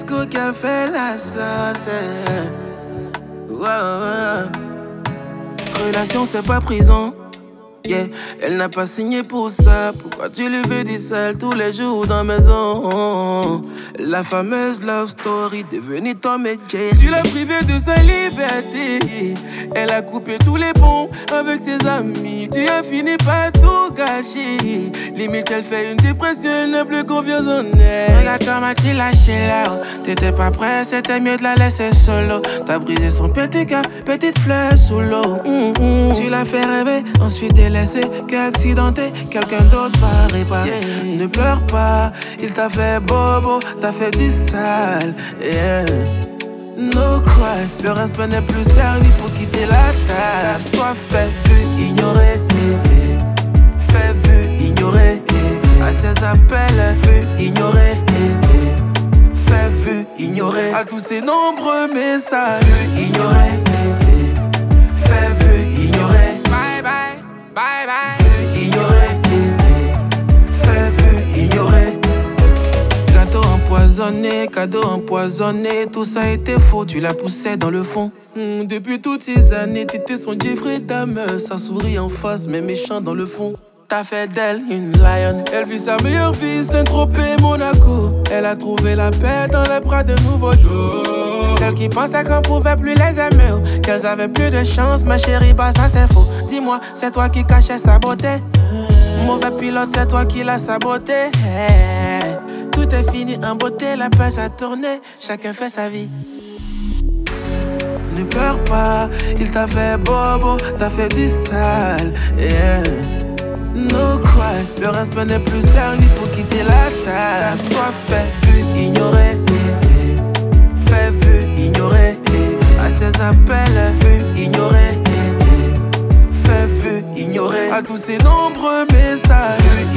Fiasco qui a fait la sauce. Wow. Relation c'est pas prison. Yeah. Elle n'a pas signé pour ça. Pourquoi tu lui fais du sale tous les jours dans la maison? La fameuse love story devenue Tom et Jerry. Tu l'as privée de sa liberté. Elle a coupé tous les ponts avec ses amis. Tu as fini par tout gâcher. Limite elle fait une dépression, elle n'a plus confiance en elle. Regarde comment tu lâché là. T'étais pas prêt, c'était mieux de la laisser solo. T'as brisé son petit cœur, petite fleur sous l'eau. Tu l'as fait rêver, ensuite délaissé, qu'accidenté, quelqu'un d'autre va réparer. Yeah. Ne pleure pas, il t'a fait bobo, t'as fait du sale. Yeah. No cry, le respect n'est plus sérieux, il faut quitter la table. Casse-toi, fais vu, ignorer. Fais vu, ignorer. À ses appels, vu, ignorer. Fais vu, ignorer. À tous ces nombreux messages, vu, ignorer. Fais vu, ignorer. Bye bye, bye bye. Vu, ignorer. Fais vu, ignorer. Gâteau empoisonné, cadeau empoisonné. Tout ça était faux, tu la poussais dans le fond. Depuis toutes ces années, t'étais son Jeffrey Dahmer. Ça sourit en face, mais méchant dans le fond. T'as fait d'elle une lion. Elle vit sa meilleure vie, Saint-Tropez, Monaco. Elle a trouvé la paix dans les bras de nouveaux jours. Celle qui pensait qu'on pouvait plus les aimer, qu'elles avaient plus de chance, ma chérie, bah ça c'est faux. Dis-moi, c'est toi qui cachais sa beauté. Mauvais pilote, c'est toi qui l'as saboté. Hey. Tout est fini en beauté, la page a tourné, chacun fait sa vie. Ne pleure pas, il t'a fait bobo, t'as fait du sale. Yeah. No cry, le respect n'est plus sérieux, il faut quitter la table. Casse-toi, fais vu, ignorer. Fais vu, ignorer. À ses appels, vu, ignorer. Fais vu, ignorer. À tous ces nombreux messages, vu,